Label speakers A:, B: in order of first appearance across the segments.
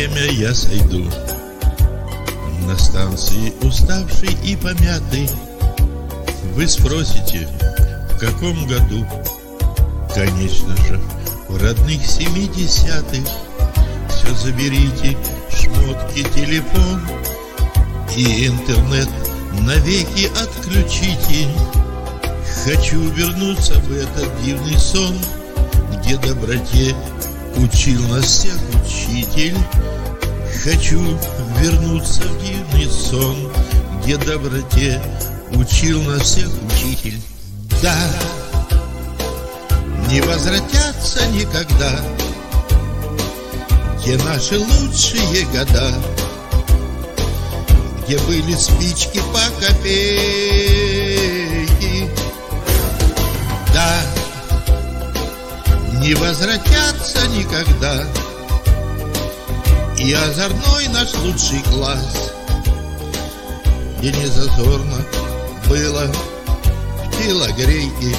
A: время я сойду на станции, уставший и помятый. Вы спросите, в каком году? Конечно же, в родных 70-х. Все заберите, шмотки, телефон и интернет навеки отключите. Хочу вернуться в этот дивный сон, где доброте учил нас всех учитель. Хочу вернуться в дивный сон, где доброте учил нас всех учитель. Да, не возвратятся никогда те наши лучшие года, где были спички по копейке. Да, не возвратятся никогда и озорной наш лучший класс, где не зазорно было в телогрейке.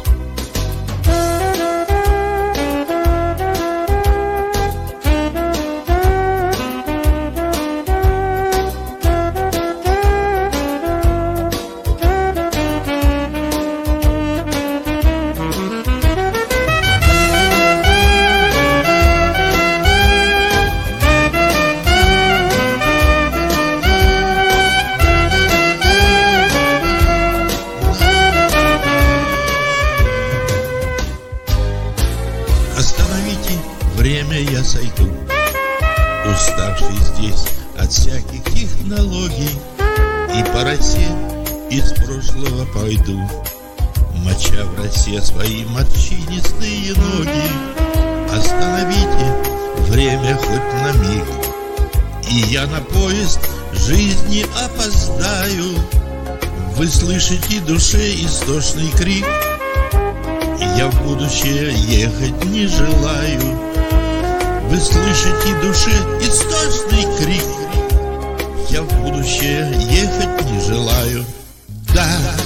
A: Остановите время, я сойду, уставший здесь от всяких технологий, и по росе из прошлого пойду, моча в росе свои морщинистые ноги. Остановите время хоть на миг, и я на поезд жизни опоздаю. Вы слышите душе истошный крик, я в будущее ехать не желаю. Вы слышите душе истошный крик, я в будущее ехать не желаю. Да,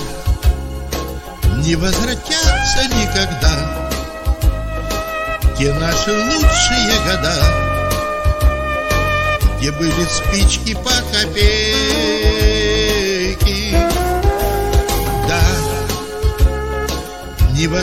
A: не возвратятся никогда те наши лучшие года, где были спички по копейке. Да, не